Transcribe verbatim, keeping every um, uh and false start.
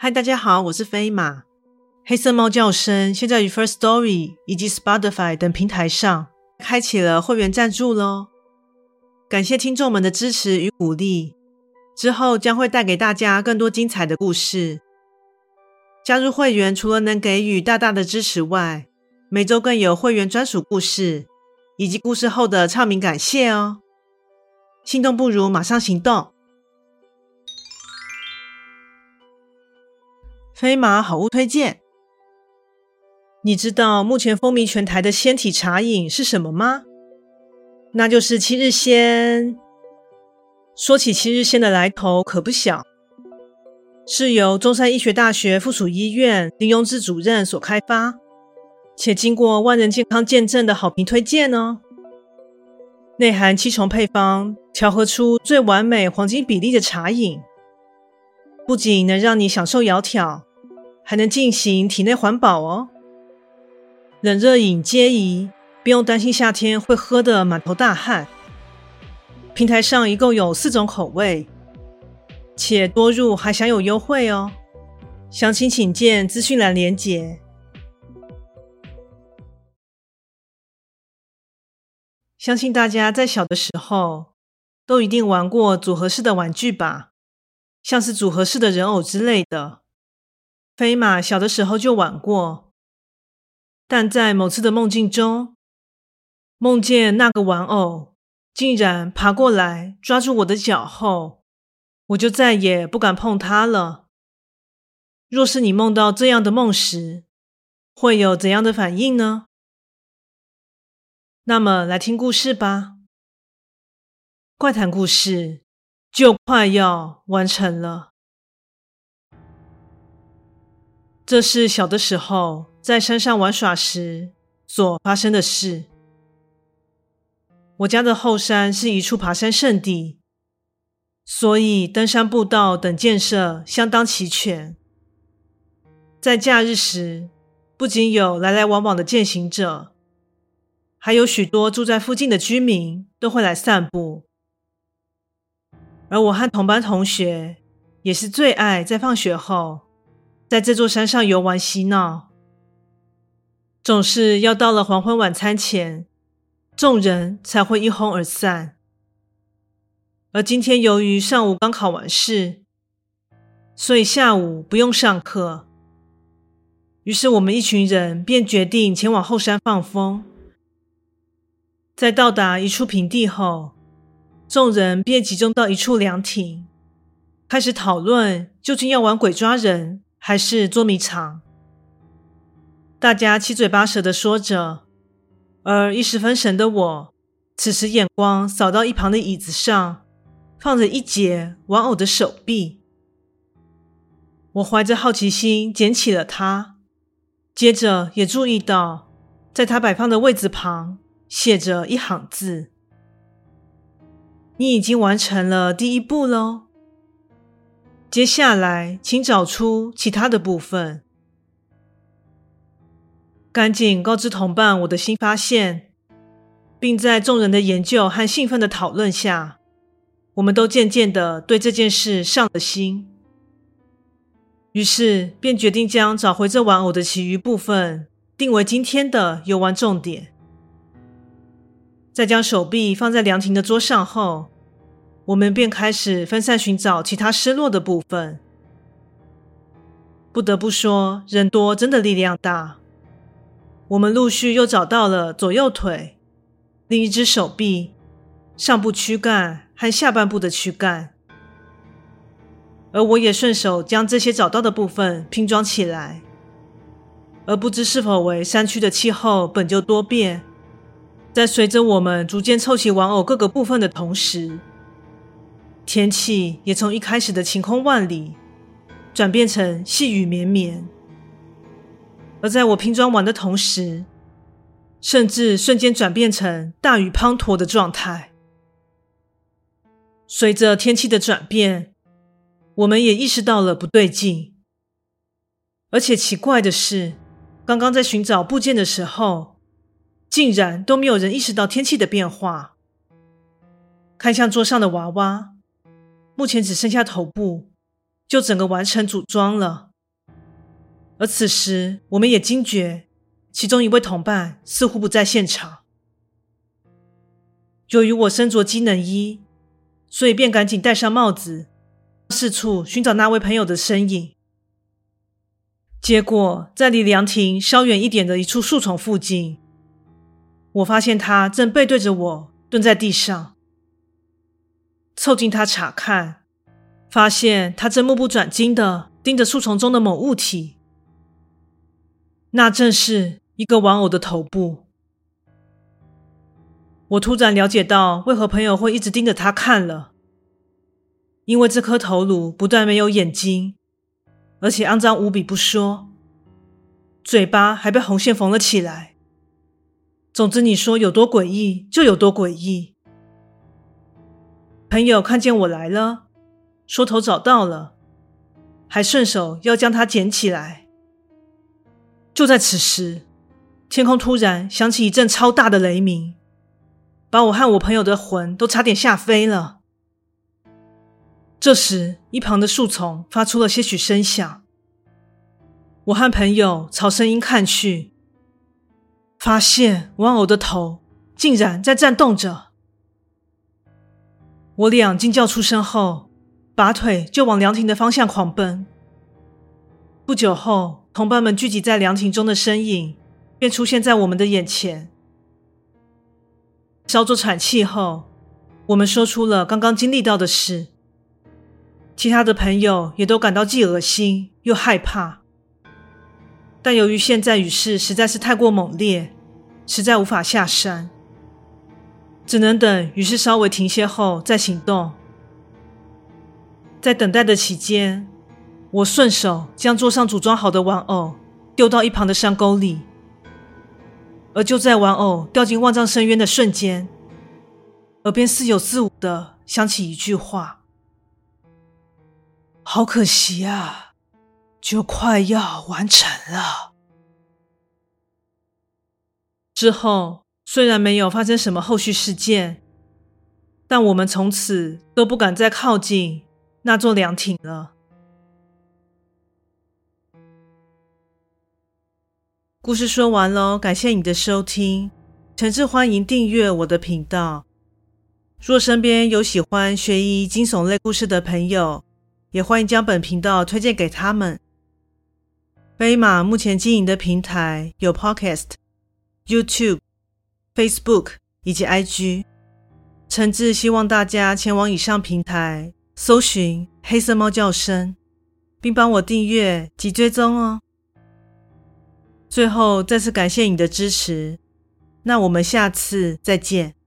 嗨，大家好，我是飞马。黑色猫叫声现在于 Firstory 以及 Spotify 等平台上开启了会员赞助咯，感谢听众们的支持与鼓励，之后将会带给大家更多精彩的故事。加入会员除了能给予大大的支持外，每周更有会员专属故事以及故事后的唱名感谢哦。心动不如马上行动。飞马好物推荐。你知道目前风靡全台的鲜体茶饮是什么吗？那就是七日鲜。说起七日鲜的来头可不小，是由中山医学大学附属医院林庸志主任所开发，且经过万人健康见证的好评推荐哦。内含七重配方，调和出最完美黄金比例的茶饮，不仅能让你享受窈窕，还能进行体内环保哦。冷热饮皆宜，不用担心夏天会喝得满头大汗。平台上一共有四种口味，且多入还享有优惠哦。详情请见资讯栏连结。相信大家在小的时候都一定玩过组合式的玩具吧，像是组合式的人偶之类的。飞马小的时候就玩过，但在某次的梦境中，梦见那个玩偶竟然爬过来抓住我的脚后，我就再也不敢碰它了。若是你梦到这样的梦时，会有怎样的反应呢？那么来听故事吧。怪谈故事就快要完成了。这是小的时候在山上玩耍时所发生的事。我家的后山是一处爬山圣地，所以登山步道等建设相当齐全。在假日时，不仅有来来往往的健行者，还有许多住在附近的居民都会来散步。而我和同班同学也是最爱在放学后在这座山上游玩嬉闹。总是要到了黄昏晚餐前，众人才会一哄而散。而今天由于上午刚考完试，所以下午不用上课，于是我们一群人便决定前往后山放风。在到达一处平地后，众人便集中到一处凉亭，开始讨论究竟要玩鬼抓人还是捉迷藏。大家七嘴八舌地说着，而一时分神的我，此时眼光扫到一旁的椅子上，放着一截玩偶的手臂。我怀着好奇心捡起了它，接着也注意到，在它摆放的位子旁写着一行字：你已经完成了第一步咯，接下来请找出其他的部分。赶紧告知同伴我的新发现，并在众人的研究和兴奋的讨论下，我们都渐渐地对这件事上了心。于是便决定将找回这玩偶的其余部分定为今天的游玩重点。在将手臂放在凉亭的桌上后，我们便开始分散寻找其他失落的部分。不得不说，人多真的力量大。我们陆续又找到了左右腿、另一只手臂、上部躯干和下半部的躯干，而我也顺手将这些找到的部分拼装起来。而不知是否为山区的气候本就多变，在随着我们逐渐凑齐玩偶各个部分的同时，天气也从一开始的晴空万里转变成细雨绵绵。而在我拼装完的同时，甚至瞬间转变成大雨滂沱的状态。随着天气的转变，我们也意识到了不对劲。而且奇怪的是，刚刚在寻找部件的时候，竟然都没有人意识到天气的变化。看向桌上的娃娃，目前只剩下头部，就整个完成组装了。 而此时我们也惊觉其中一位同伴似乎不在现场。由于我身着机能衣，所以便赶紧戴上帽子，四处寻找那位朋友的身影。结果在离凉亭稍远一点的一处树丛附近，我发现他正背对着我蹲在地上。凑近他查看，发现他正目不转睛地盯着树丛中的某物体，那正是一个玩偶的头部。我突然了解到为何朋友会一直盯着他看了，因为这颗头颅不但没有眼睛，而且肮脏无比不说，嘴巴还被红线缝了起来。总之你说有多诡异就有多诡异。朋友看见我来了，说头找到了，还顺手要将它捡起来。就在此时，天空突然响起一阵超大的雷鸣，把我和我朋友的魂都差点吓飞了。这时一旁的树丛发出了些许声响，我和朋友朝声音看去，发现玩偶的头竟然在颤动着。我俩惊叫出声后，拔腿就往凉亭的方向狂奔。不久后，同伴们聚集在凉亭中的身影便出现在我们的眼前。稍作喘气后，我们说出了刚刚经历到的事。其他的朋友也都感到既恶心又害怕，但由于现在雨势实在是太过猛烈，实在无法下山，只能等雨势稍微停歇后再行动。在等待的期间，我顺手将桌上组装好的玩偶丢到一旁的山沟里，而就在玩偶掉进万丈深渊的瞬间，耳边似有似无的响起一句话：好可惜啊，就快要完成了。之后虽然没有发生什么后续事件，但我们从此都不敢再靠近那座凉亭了。故事说完咯，感谢你的收听，诚挚欢迎订阅我的频道。若身边有喜欢悬疑惊悚类故事的朋友，也欢迎将本频道推荐给他们。飞马目前经营的平台有 Podcast、YouTube、Facebook 以及 I G， 诚挚希望大家前往以上平台搜寻黑色猫叫声，并帮我订阅及追踪哦。最后再次感谢你的支持，那我们下次再见。